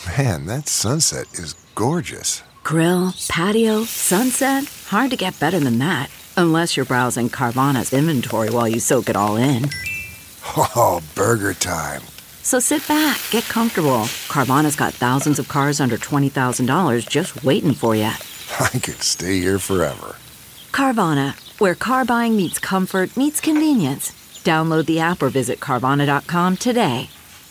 Man, that sunset is gorgeous. Grill, patio, sunset. Hard to get better than that. Unless you're browsing Carvana's inventory while you soak it all in. Oh, burger time. So sit back, get comfortable. Carvana's got thousands of cars under $20,000 just waiting for you. I could stay here forever. Carvana, where car buying meets comfort meets convenience. Download the app or visit Carvana.com today.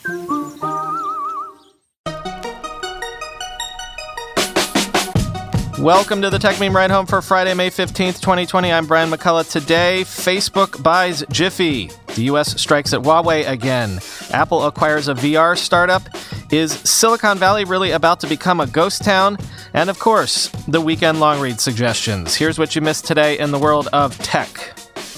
Welcome to the Tech Meme Ride Home for Friday, May 15th, 2020. I'm Brian McCullough. Today, Facebook buys Giphy. The U.S. strikes at Huawei again. Apple acquires a VR startup. Is Silicon Valley really about to become a ghost town? And of course, the weekend long read suggestions. Here's what you missed today in the world of tech.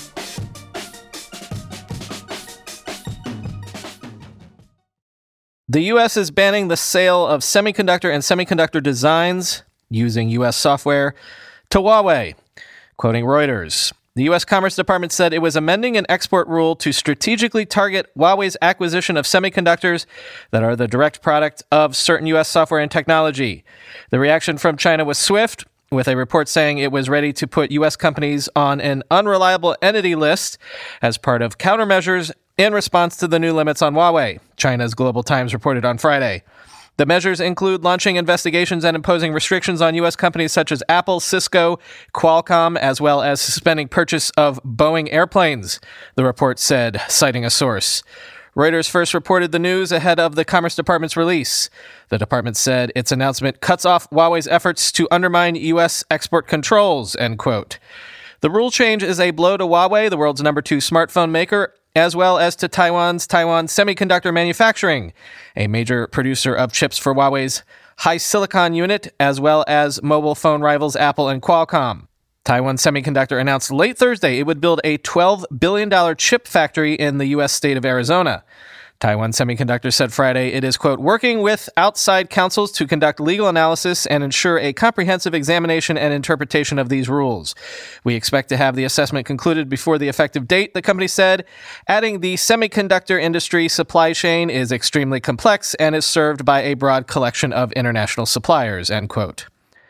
The U.S. is banning the sale of semiconductor and semiconductor designs using U.S. software to Huawei. Quoting Reuters, the U.S. Commerce Department said it was amending an export rule to strategically target Huawei's acquisition of semiconductors that are the direct product of certain U.S. software and technology. The reaction from China was swift, with a report saying it was ready to put U.S. companies on an unreliable entity list as part of countermeasures in response to the new limits on Huawei, China's Global Times reported on Friday. The measures include launching investigations and imposing restrictions on U.S. companies such as Apple, Cisco, Qualcomm, as well as suspending purchase of Boeing airplanes, the report said, citing a source. Reuters first reported the news ahead of the Commerce Department's release. The department said its announcement cuts off Huawei's efforts to undermine U.S. export controls, end quote. The rule change is a blow to Huawei, the world's number 2 smartphone maker, as well as to Taiwan Semiconductor Manufacturing, a major producer of chips for Huawei's HiSilicon unit, as well as mobile phone rivals Apple and Qualcomm. Taiwan Semiconductor announced late Thursday it would build a $12 billion chip factory in the U.S. state of Arizona. Taiwan Semiconductor said Friday it is, quote, working with outside counsels to conduct legal analysis and ensure a comprehensive examination and interpretation of these rules. We expect to have the assessment concluded before the effective date, the company said, adding the semiconductor industry supply chain is extremely complex and is served by a broad collection of international suppliers, end quote.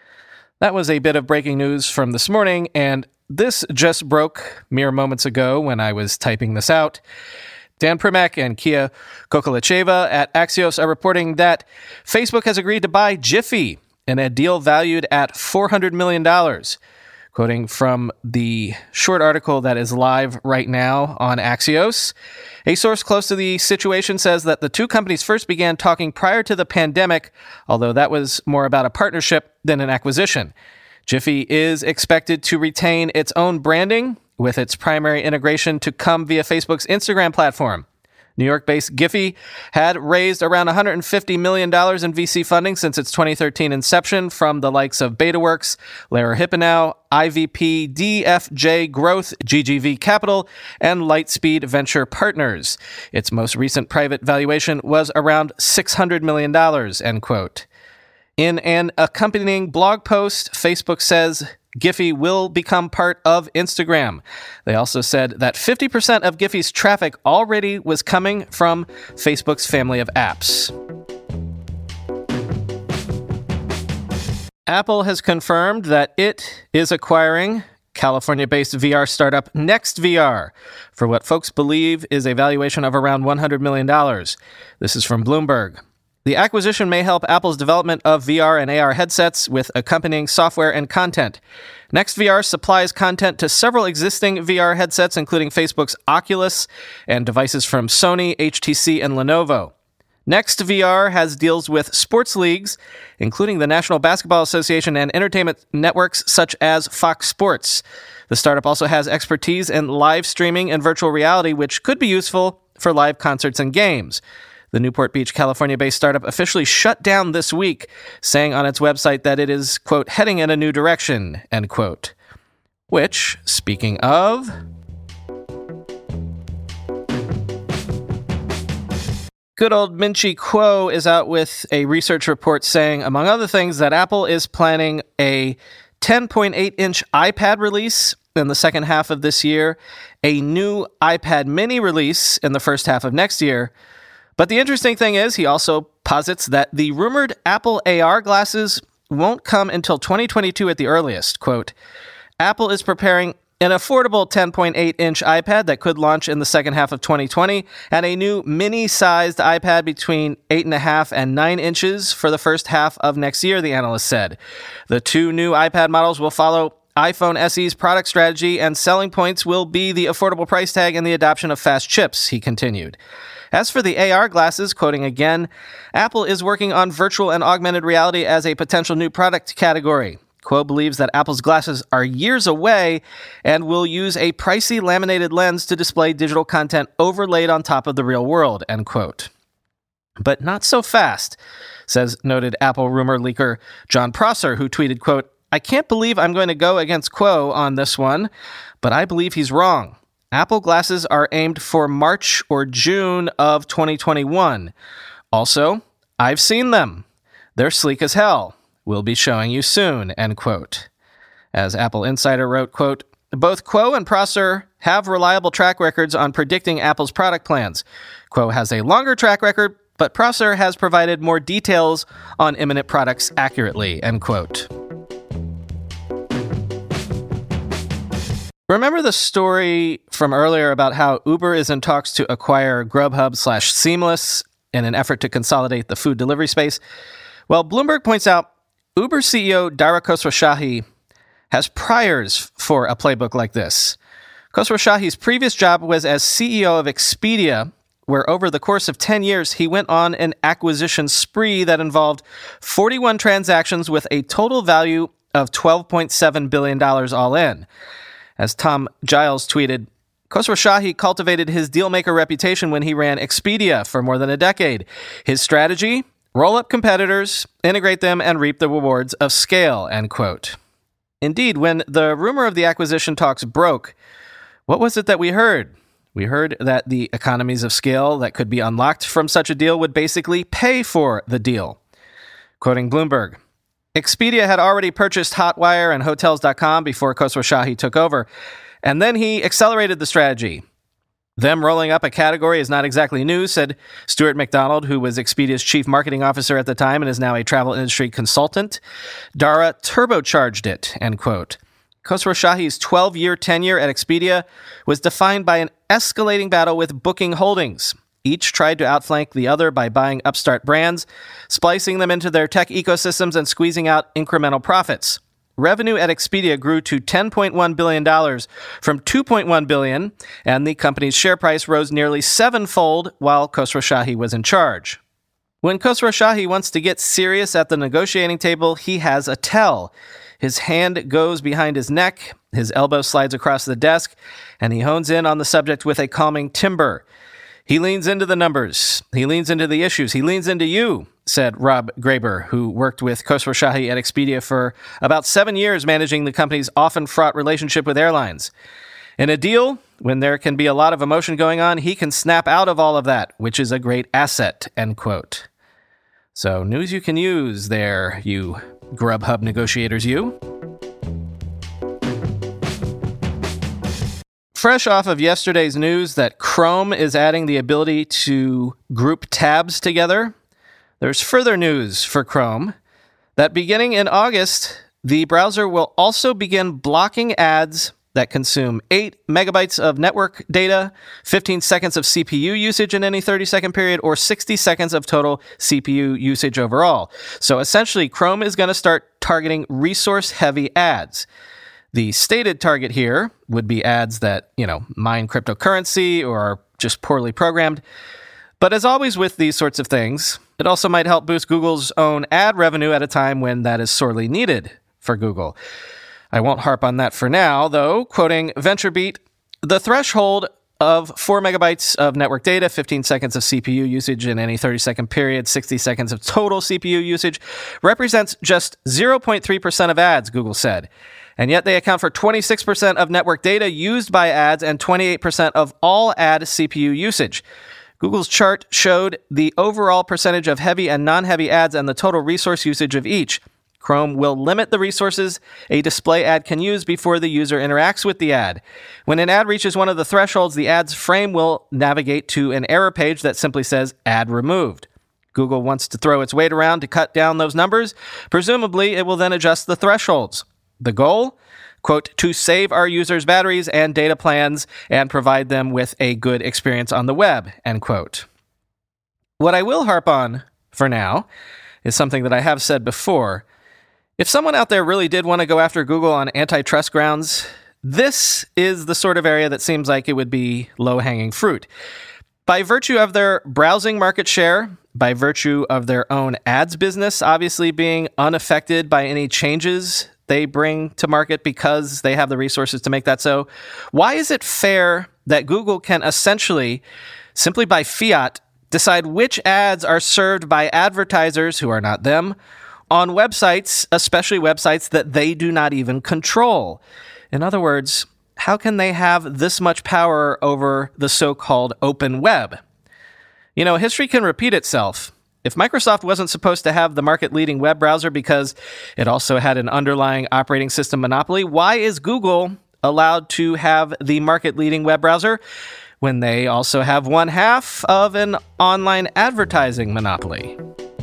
That was a bit of breaking news from this morning, and this just broke mere moments ago when I was typing this out. Dan Primack and Kia Kokolacheva at Axios are reporting that Facebook has agreed to buy Giphy in a deal valued at $400 million. Quoting from the short article that is live right now on Axios, a source close to the situation says that the two companies first began talking prior to the pandemic, although that was more about a partnership than an acquisition. Giphy is expected to retain its own branding, with its primary integration to come via Facebook's Instagram platform. New York-based Giphy had raised around $150 million in VC funding since its 2013 inception from the likes of BetaWorks, Lara Hipponow, IVP, DFJ Growth, GGV Capital, and Lightspeed Venture Partners. Its most recent private valuation was around $600 million, end quote. In an accompanying blog post, Facebook says Giphy will become part of Instagram. They also said that 50% of Giphy's traffic already was coming from Facebook's family of apps. Apple has confirmed that it is acquiring California-based VR startup NextVR for what folks believe is a valuation of around $100 million. This is from Bloomberg. The acquisition may help Apple's development of VR and AR headsets with accompanying software and content. NextVR supplies content to several existing VR headsets, including Facebook's Oculus and devices from Sony, HTC, and Lenovo. NextVR has deals with sports leagues, including the National Basketball Association and entertainment networks such as Fox Sports. The startup also has expertise in live streaming and virtual reality, which could be useful for live concerts and games. The Newport Beach, California-based startup officially shut down this week, saying on its website that it is, quote, heading in a new direction, end quote. Which, speaking of, good old Min-Chi Kuo is out with a research report saying, among other things, that Apple is planning a 10.8-inch iPad release in the second half of this year, a new iPad mini release in the first half of next year. But the interesting thing is he also posits that the rumored Apple AR glasses won't come until 2022 at the earliest. Quote, Apple is preparing an affordable 10.8-inch iPad that could launch in the second half of 2020, and a new mini-sized iPad between 8.5 and 9 inches for the first half of next year, the analyst said. The two new iPad models will follow iPhone SE's product strategy, and selling points will be the affordable price tag and the adoption of fast chips, he continued. As for the AR glasses, quoting again, Apple is working on virtual and augmented reality as a potential new product category. Kuo believes that Apple's glasses are years away and will use a pricey laminated lens to display digital content overlaid on top of the real world, end quote. But not so fast, says noted Apple rumor leaker John Prosser, who tweeted, quote, I can't believe I'm going to go against Kuo on this one, but I believe he's wrong. Apple glasses are aimed for March or June of 2021. Also, I've seen them. They're sleek as hell. We'll be showing you soon, end quote. As Apple Insider wrote, quote, both Kuo and Prosser have reliable track records on predicting Apple's product plans. Kuo has a longer track record, but Prosser has provided more details on imminent products accurately, end quote. Remember the story from earlier about how Uber is in talks to acquire Grubhub/Seamless in an effort to consolidate the food delivery space? Well, Bloomberg points out Uber CEO Dara Khosrowshahi has priors for a playbook like this. Khosrowshahi's previous job was as CEO of Expedia, where over the course of 10 years, he went on an acquisition spree that involved 41 transactions with a total value of $12.7 billion all in. As Tom Giles tweeted, Khosrowshahi cultivated his dealmaker reputation when he ran Expedia for more than a decade. His strategy? Roll up competitors, integrate them, and reap the rewards of scale, end quote. Indeed, when the rumor of the acquisition talks broke, what was it that we heard? We heard that the economies of scale that could be unlocked from such a deal would basically pay for the deal. Quoting Bloomberg, Expedia had already purchased Hotwire and Hotels.com before Khosrowshahi took over, and then he accelerated the strategy. Them rolling up a category is not exactly new, said Stuart McDonald, who was Expedia's chief marketing officer at the time and is now a travel industry consultant. Dara turbocharged it, end quote. Khosrowshahi's 12-year tenure at Expedia was defined by an escalating battle with Booking Holdings. Each tried to outflank the other by buying upstart brands, splicing them into their tech ecosystems, and squeezing out incremental profits. Revenue at Expedia grew to $10.1 billion from $2.1 billion, and the company's share price rose nearly sevenfold while Khosrowshahi was in charge. When Khosrowshahi wants to get serious at the negotiating table, he has a tell. His hand goes behind his neck, his elbow slides across the desk, and he hones in on the subject with a calming timbre. He leans into the numbers. He leans into the issues. He leans into you, said Rob Graber, who worked with Khosrowshahi at Expedia for about 7 years, managing the company's often fraught relationship with airlines. In a deal, when there can be a lot of emotion going on, he can snap out of all of that, which is a great asset, end quote. So news you can use there, you Grubhub negotiators, you. Fresh off of yesterday's news that Chrome is adding the ability to group tabs together, there's further news for Chrome that beginning in August, the browser will also begin blocking ads that consume 8 megabytes of network data, 15 seconds of CPU usage in any 30-second period, or 60 seconds of total CPU usage overall. So essentially, Chrome is going to start targeting resource-heavy ads. The stated target here would be ads that, mine cryptocurrency or are just poorly programmed. But as always with these sorts of things, it also might help boost Google's own ad revenue at a time when that is sorely needed for Google. I won't harp on that for now, though, quoting VentureBeat, the threshold of 4 megabytes of network data, 15 seconds of CPU usage in any 30-second period, 60 seconds of total CPU usage, represents just 0.3% of ads, Google said. And yet they account for 26% of network data used by ads and 28% of all ad CPU usage. Google's chart showed the overall percentage of heavy and non-heavy ads and the total resource usage of each. Chrome will limit the resources a display ad can use before the user interacts with the ad. When an ad reaches one of the thresholds, the ad's frame will navigate to an error page that simply says ad removed. Google wants to throw its weight around to cut down those numbers. Presumably, it will then adjust the thresholds. The goal? Quote, to save our users' batteries and data plans and provide them with a good experience on the web, end quote. What I will harp on for now is something that I have said before. If someone out there really did want to go after Google on antitrust grounds, this is the sort of area that seems like it would be low-hanging fruit. By virtue of their browsing market share, by virtue of their own ads business obviously being unaffected by any changes they bring to market because they have the resources to make that so, why is it fair that Google can essentially, simply by fiat, decide which ads are served by advertisers who are not them on websites, especially websites that they do not even control? In other words, how can they have this much power over the so-called open web? You know, history can repeat itself. If Microsoft wasn't supposed to have the market-leading web browser because it also had an underlying operating system monopoly, why is Google allowed to have the market-leading web browser when they also have one half of an online advertising monopoly?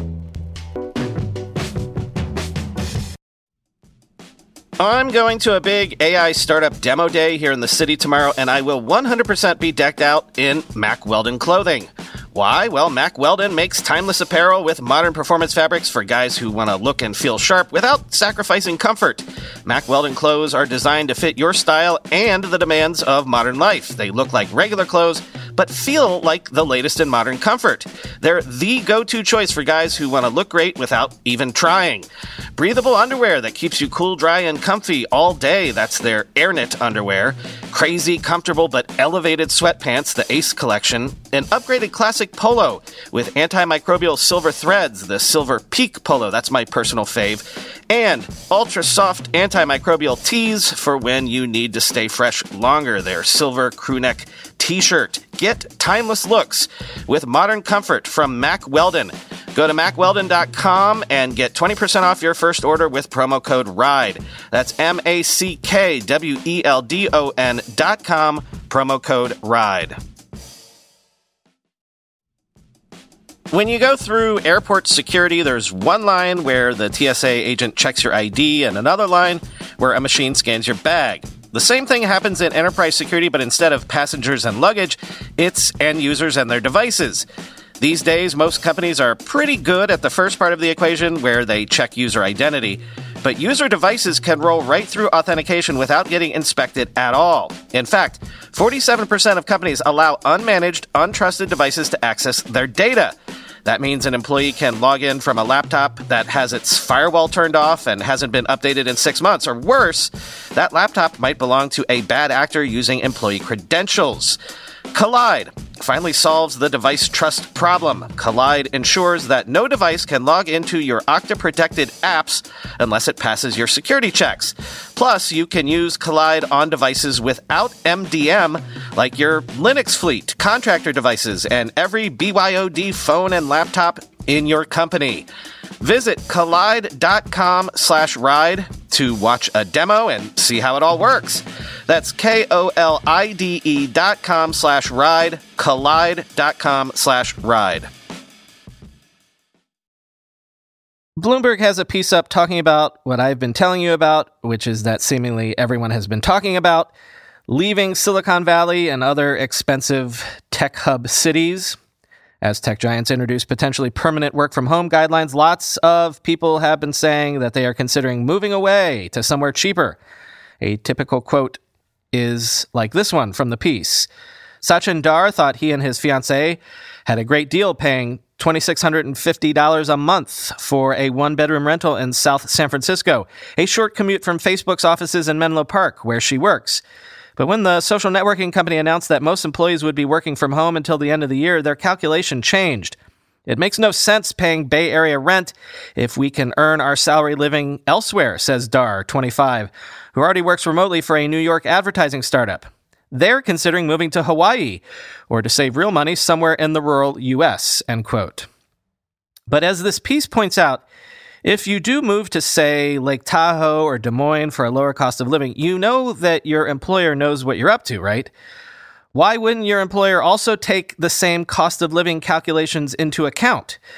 I'm going to a big AI startup demo day here in the city tomorrow, and I will 100% be decked out in Mack Weldon clothing. Why? Well, Mack Weldon makes timeless apparel with modern performance fabrics for guys who want to look and feel sharp without sacrificing comfort. Mack Weldon clothes are designed to fit your style and the demands of modern life. They look like regular clothes, but feel like the latest in modern comfort. They're the go-to choice for guys who want to look great without even trying. Breathable underwear that keeps you cool, dry, and comfy all day. That's their AirKnit underwear. Crazy, comfortable, but elevated sweatpants, the Ace collection. An upgraded classic polo with antimicrobial silver threads, the Silver Peak polo. That's my personal fave. And ultra-soft antimicrobial tees for when you need to stay fresh longer. Their silver crewneck t-shirt. Get timeless looks with modern comfort from Mack Weldon. Go to MackWeldon.com and get 20% off your first order with promo code RIDE. That's MackWeldon.com, promo code RIDE. When you go through airport security, there's one line where the TSA agent checks your ID and another line where a machine scans your bag. The same thing happens in enterprise security, but instead of passengers and luggage, it's end users and their devices. These days, most companies are pretty good at the first part of the equation where they check user identity, but user devices can roll right through authentication without getting inspected at all. In fact, 47% of companies allow unmanaged, untrusted devices to access their data. That means an employee can log in from a laptop that has its firewall turned off and hasn't been updated in 6 months, or worse, that laptop might belong to a bad actor using employee credentials. Kolide finally solves the device trust problem. Kolide ensures that no device can log into your Okta-protected apps unless it passes your security checks. Plus, you can use Kolide on devices without MDM, like your Linux fleet, contractor devices, and every BYOD phone and laptop in your company. Visit Kolide.com/ride to watch a demo and see how it all works. That's KOLIDE.com/ride, Kolide.com/ride. Bloomberg has a piece up talking about what I've been telling you about, which is that seemingly everyone has been talking about, leaving Silicon Valley and other expensive tech hub cities. As tech giants introduce potentially permanent work-from-home guidelines, lots of people have been saying that they are considering moving away to somewhere cheaper. A typical quote is like this one from the piece. Sachin Dar thought he and his fiancée had a great deal paying $2,650 a month for a one-bedroom rental in South San Francisco, a short commute from Facebook's offices in Menlo Park, where she works. But when the social networking company announced that most employees would be working from home until the end of the year, their calculation changed. It makes no sense paying Bay Area rent if we can earn our salary living elsewhere, says Dar, 25, who already works remotely for a New York advertising startup. They're considering moving to Hawaii, or to save real money, somewhere in the rural U.S., end quote. But as this piece points out, if you do move to, say, Lake Tahoe or Des Moines for a lower cost of living, you know that your employer knows what you're up to, right? Why wouldn't your employer also take the same cost of living calculations into account?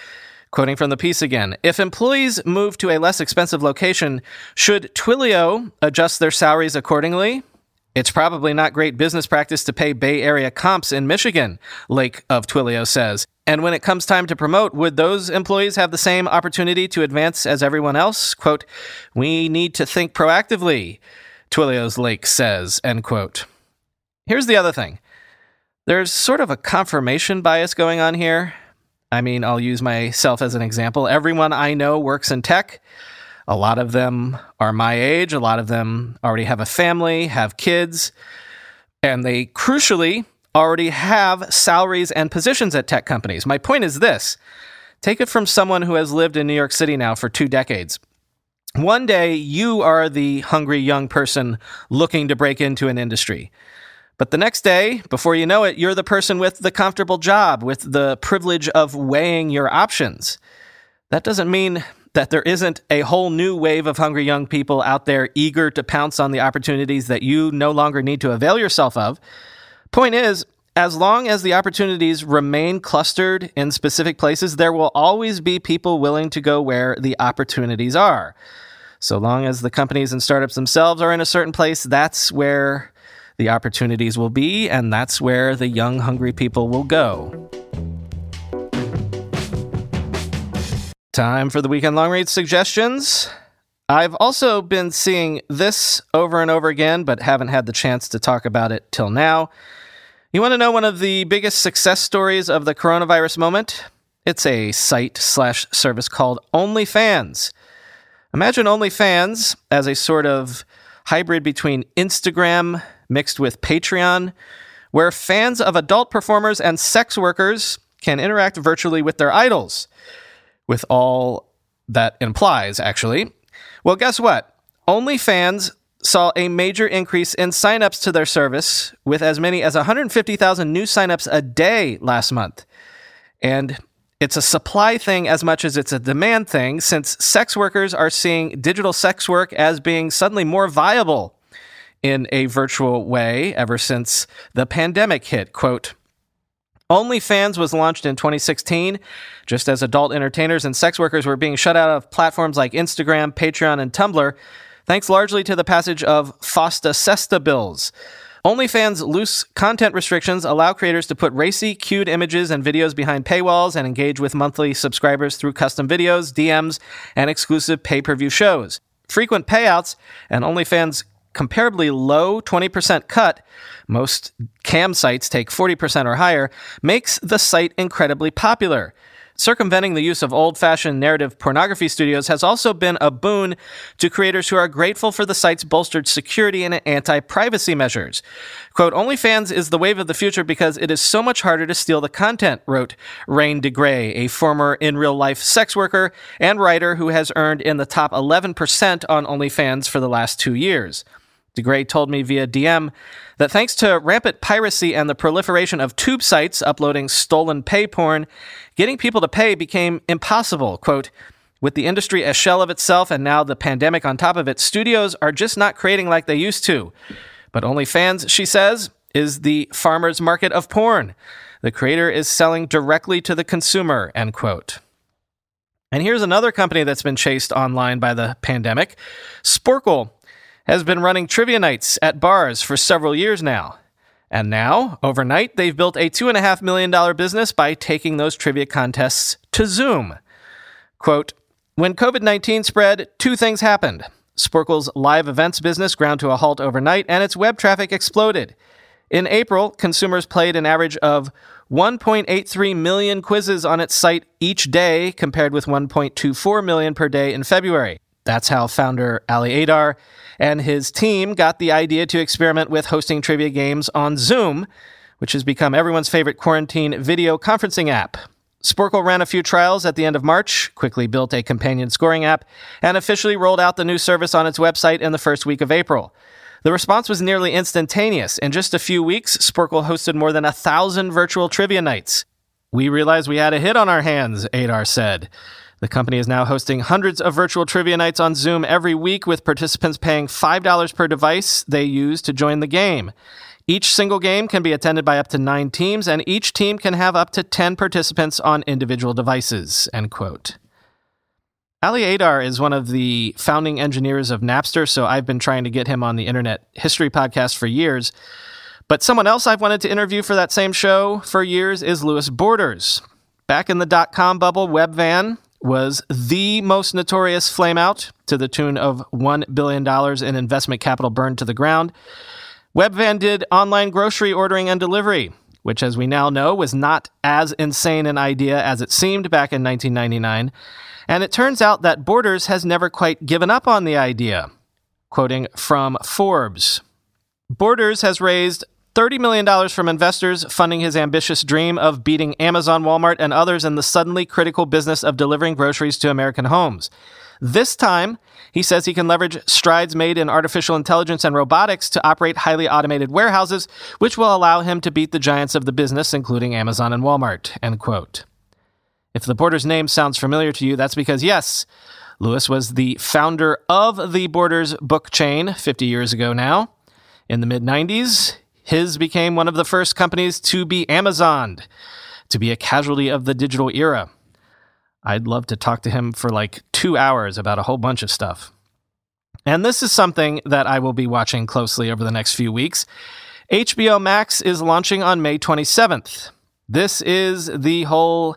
Quoting from the piece again, if employees move to a less expensive location, should Twilio adjust their salaries accordingly? It's probably not great business practice to pay Bay Area comps in Michigan, Lake of Twilio says. And when it comes time to promote, would those employees have the same opportunity to advance as everyone else? Quote, we need to think proactively, Twilio's Lake says, end quote. Here's the other thing. There's sort of a confirmation bias going on here. I mean, I'll use myself as an example. Everyone I know works in tech. A lot of them are my age. A lot of them already have a family, have kids, and they crucially already have salaries and positions at tech companies. My point is this. Take it from someone who has lived in New York City now for 2 decades. One day, you are the hungry young person looking to break into an industry. But the next day, before you know it, you're the person with the comfortable job, with the privilege of weighing your options. That doesn't mean that there isn't a whole new wave of hungry young people out there eager to pounce on the opportunities that you no longer need to avail yourself of. Point is, as long as the opportunities remain clustered in specific places, there will always be people willing to go where the opportunities are. So long as the companies and startups themselves are in a certain place, that's where the opportunities will be, and that's where the young, hungry people will go. Time for the weekend long read suggestions. I've also been seeing this over and over again, but haven't had the chance to talk about it till now. You want to know one of the biggest success stories of the coronavirus moment? It's a site/service called OnlyFans. Imagine OnlyFans as a sort of hybrid between Instagram mixed with Patreon, where fans of adult performers and sex workers can interact virtually with their idols, with all that implies, actually. Well, guess what? OnlyFans saw a major increase in signups to their service, with as many as 150,000 new signups a day last month. And it's a supply thing as much as it's a demand thing, since sex workers are seeing digital sex work as being suddenly more viable in a virtual way ever since the pandemic hit. Quote, OnlyFans was launched in 2016, just as adult entertainers and sex workers were being shut out of platforms like Instagram, Patreon, and Tumblr, thanks largely to the passage of FOSTA-SESTA bills. OnlyFans' loose content restrictions allow creators to put racy, cued images and videos behind paywalls and engage with monthly subscribers through custom videos, DMs, and exclusive pay-per-view shows. Frequent payouts and OnlyFans' comparably low 20% cut, most cam sites take 40% or higher, makes the site incredibly popular. Circumventing the use of old-fashioned narrative pornography studios has also been a boon to creators who are grateful for the site's bolstered security and anti-privacy measures. Quote, OnlyFans is the wave of the future because it is so much harder to steal the content, wrote Rain DeGray, a former in-real-life sex worker and writer who has earned in the top 11% on OnlyFans for the last 2 years. DeGray told me via DM that thanks to rampant piracy and the proliferation of tube sites uploading stolen pay porn, getting people to pay became impossible. Quote, with the industry a shell of itself and now the pandemic on top of it, studios are just not creating like they used to. But OnlyFans, she says, is the farmer's market of porn. The creator is selling directly to the consumer, end quote. And here's another company that's been chased online by the pandemic. Sporkle has been running trivia nights at bars for several years now. And now, overnight, they've built a $2.5 million business by taking those trivia contests to Zoom. Quote, when COVID-19 spread, 2 things happened. Sporkle's live events business ground to a halt overnight, and its web traffic exploded. In April, consumers played an average of 1.83 million quizzes on its site each day, compared with 1.24 million per day in February. That's how founder Ali Adar and his team got the idea to experiment with hosting trivia games on Zoom, which has become everyone's favorite quarantine video conferencing app. Sporkle ran a few trials at the end of March, quickly built a companion scoring app, and officially rolled out the new service on its website in the first week of April. The response was nearly instantaneous. In just a few weeks, Sporkle hosted more than 1,000 virtual trivia nights. We realized we had a hit on our hands, Adar said. The company is now hosting hundreds of virtual trivia nights on Zoom every week, with participants paying $5 per device they use to join the game. Each single game can be attended by up to 9 teams, and each team can have up to 10 participants on individual devices, end quote. Ali Adar is one of the founding engineers of Napster, so I've been trying to get him on the Internet History Podcast for years. But someone else I've wanted to interview for that same show for years is Lewis Borders. Back in the dot-com bubble, Webvan was the most notorious flameout, to the tune of $1 billion in investment capital burned to the ground. Webvan did online grocery ordering and delivery, which, as we now know, was not as insane an idea as it seemed back in 1999. And it turns out that Borders has never quite given up on the idea. Quoting from Forbes, Borders has raised $30 million from investors, funding his ambitious dream of beating Amazon, Walmart, and others in the suddenly critical business of delivering groceries to American homes. This time, he says he can leverage strides made in artificial intelligence and robotics to operate highly automated warehouses, which will allow him to beat the giants of the business, including Amazon and Walmart, end quote. If the Borders name sounds familiar to you, that's because, yes, Lewis was the founder of the Borders book chain 50 years ago now. In the mid-90s, his became one of the first companies to be Amazoned, to be a casualty of the digital era. I'd love to talk to him for like 2 hours about a whole bunch of stuff. And this is something that I will be watching closely over the next few weeks. HBO Max is launching on May 27th. This is the whole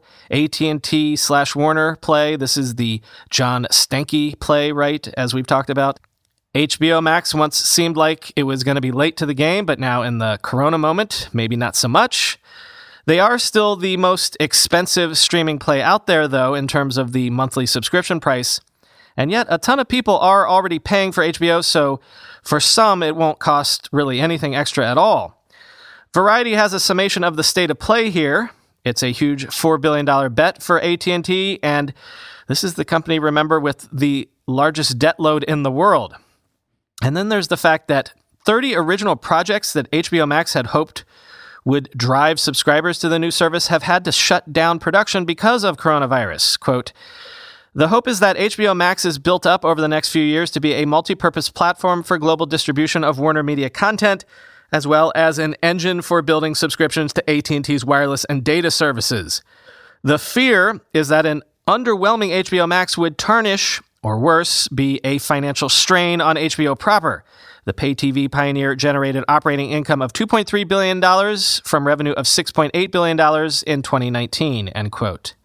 AT&T/Warner play. This is the John Stankey play, right, as we've talked about. HBO Max once seemed like it was going to be late to the game, but now in the Corona moment, maybe not so much. They are still the most expensive streaming play out there, though, in terms of the monthly subscription price. And yet, a ton of people are already paying for HBO, so for some, it won't cost really anything extra at all. Variety has a summation of the state of play here. It's a huge $4 billion bet for AT&T, and this is the company, remember, with the largest debt load in the world. And then there's the fact that 30 original projects that HBO Max had hoped would drive subscribers to the new service have had to shut down production because of coronavirus. Quote, the hope is that HBO Max is built up over the next few years to be a multi-purpose platform for global distribution of Warner Media content, as well as an engine for building subscriptions to AT&T's wireless and data services. The fear is that an underwhelming HBO Max would tarnish, or worse, be a financial strain on HBO proper. The pay TV pioneer generated operating income of $2.3 billion from revenue of $6.8 billion in 2019, end quote.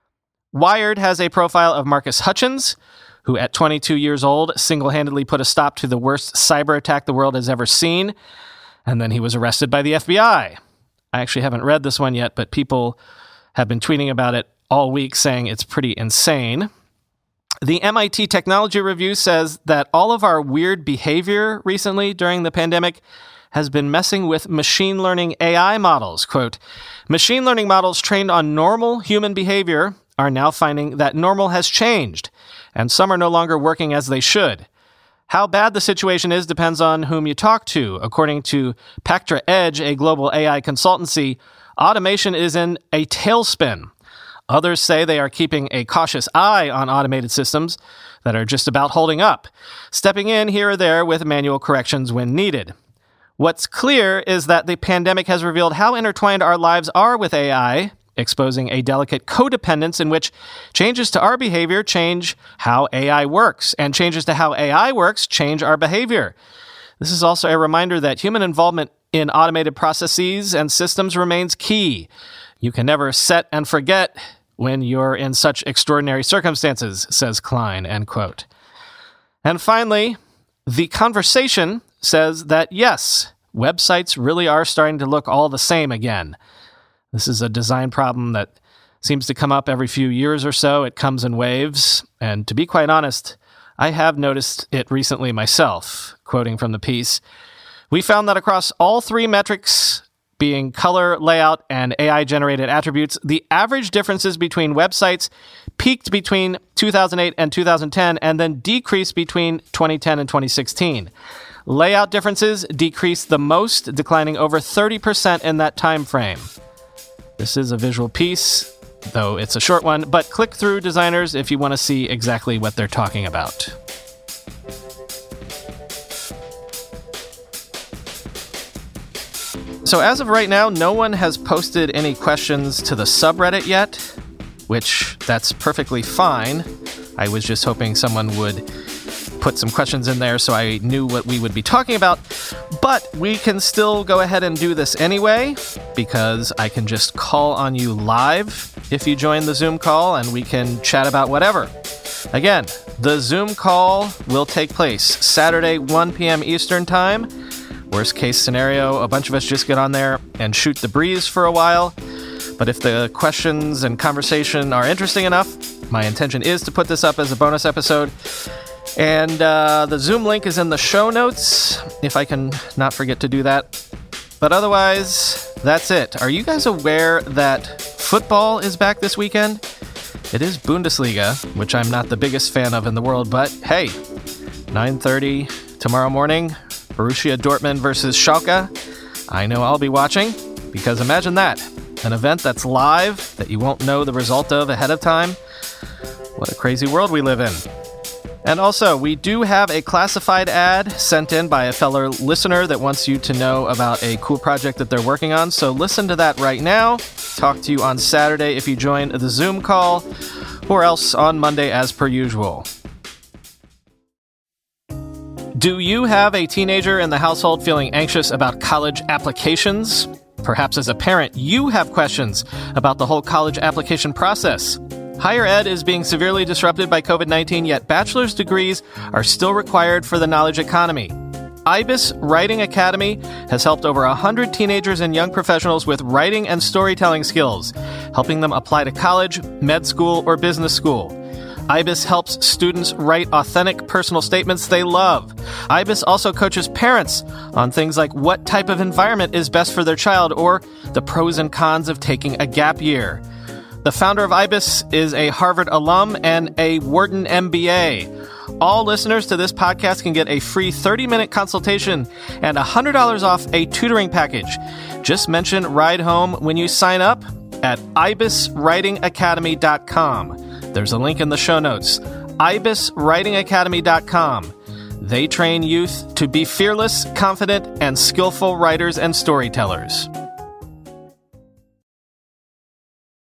Wired has a profile of Marcus Hutchins, who at 22 years old single-handedly put a stop to the worst cyber attack the world has ever seen, and then he was arrested by the FBI. I actually haven't read this one yet, but people have been tweeting about it all week saying it's pretty insane. The MIT Technology Review says that all of our weird behavior recently during the pandemic has been messing with machine learning AI models. Quote, machine learning models trained on normal human behavior are now finding that normal has changed, and some are no longer working as they should. How bad the situation is depends on whom you talk to. According to Pactra Edge, a global AI consultancy, automation is in a tailspin. Others say they are keeping a cautious eye on automated systems that are just about holding up, stepping in here or there with manual corrections when needed. What's clear is that the pandemic has revealed how intertwined our lives are with AI, exposing a delicate codependence in which changes to our behavior change how AI works, and changes to how AI works change our behavior. This is also a reminder that human involvement in automated processes and systems remains key. You can never set and forget when you're in such extraordinary circumstances, says Klein, end quote. And finally, The Conversation says that, yes, websites really are starting to look all the same again. This is a design problem that seems to come up every few years or so. It comes in waves. And to be quite honest, I have noticed it recently myself. Quoting from the piece, we found that across all 3 metrics, being color, layout, and AI-generated attributes, the average differences between websites peaked between 2008 and 2010 and then decreased between 2010 and 2016. Layout differences decreased the most, declining over 30% in that time frame. This is a visual piece, though it's a short one, but click through Designers if you want to see exactly what they're talking about. So as of right now, no one has posted any questions to the subreddit yet, which that's perfectly fine. I was just hoping someone would put some questions in there so I knew what we would be talking about. But we can still go ahead and do this anyway, because I can just call on you live if you join the Zoom call, and we can chat about whatever. Again, the Zoom call will take place Saturday, 1 p.m. Eastern Time. Worst case scenario, a bunch of us just get on there and shoot the breeze for a while. But if the questions and conversation are interesting enough, my intention is to put this up as a bonus episode. And the Zoom link is in the show notes, if I can not forget to do that. But otherwise, that's it. Are you guys aware that football is back this weekend? It is Bundesliga, which I'm not the biggest fan of in the world, but hey, 9:30 tomorrow morning, Borussia Dortmund versus Schalke. I know I'll be watching, because imagine that, an event that's live that you won't know the result of ahead of time. What a crazy world we live in. And also, we do have a classified ad sent in by a fellow listener that wants you to know about a cool project that they're working on. So listen to that right now. Talk to you on Saturday if you join the Zoom call, or else on Monday as per usual. Do you have a teenager in the household feeling anxious about college applications? Perhaps as a parent, you have questions about the whole college application process. Higher ed is being severely disrupted by COVID-19, yet bachelor's degrees are still required for the knowledge economy. IBIS Writing Academy has helped over 100 teenagers and young professionals with writing and storytelling skills, helping them apply to college, med school, or business school. IBIS helps students write authentic personal statements they love. IBIS also coaches parents on things like what type of environment is best for their child, or the pros and cons of taking a gap year. The founder of IBIS is a Harvard alum and a Wharton MBA. All listeners to this podcast can get a free 30-minute consultation and $100 off a tutoring package. Just mention Ride Home when you sign up at ibiswritingacademy.com. There's a link in the show notes. ibiswritingacademy.com. They train youth to be fearless, confident, and skillful writers and storytellers.